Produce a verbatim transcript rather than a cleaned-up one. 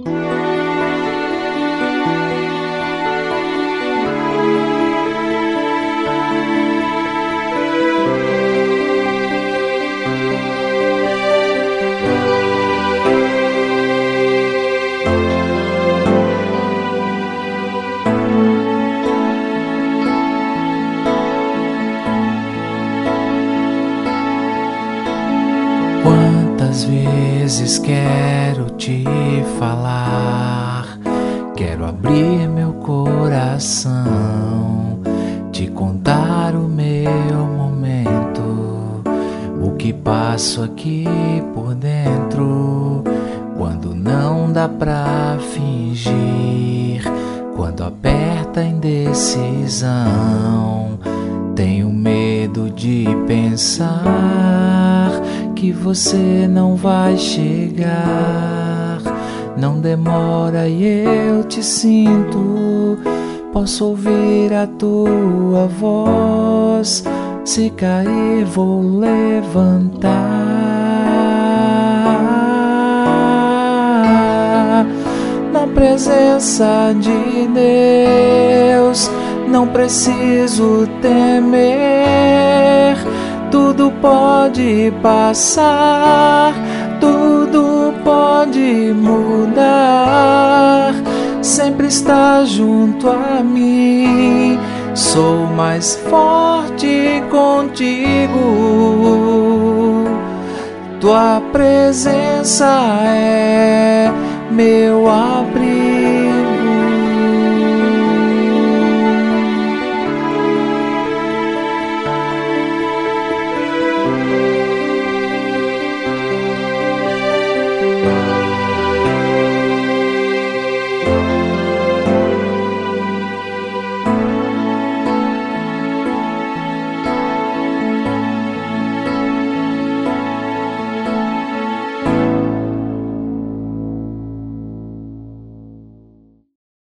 Quantas vezes quero te falar, quero abrir meu coração, te contar o meu momento, o que passo aqui por dentro, quando não dá pra fingir, quando aperta a indecisão, tenho medo de pensar que você não vai chegar. Não demora e eu te sinto, posso ouvir a tua voz, se cair vou levantar. Na presença de Deus não preciso temer, tudo pode passar, tudo pode mudar, sempre está junto a mim, sou mais forte contigo, tua presença é meu amor.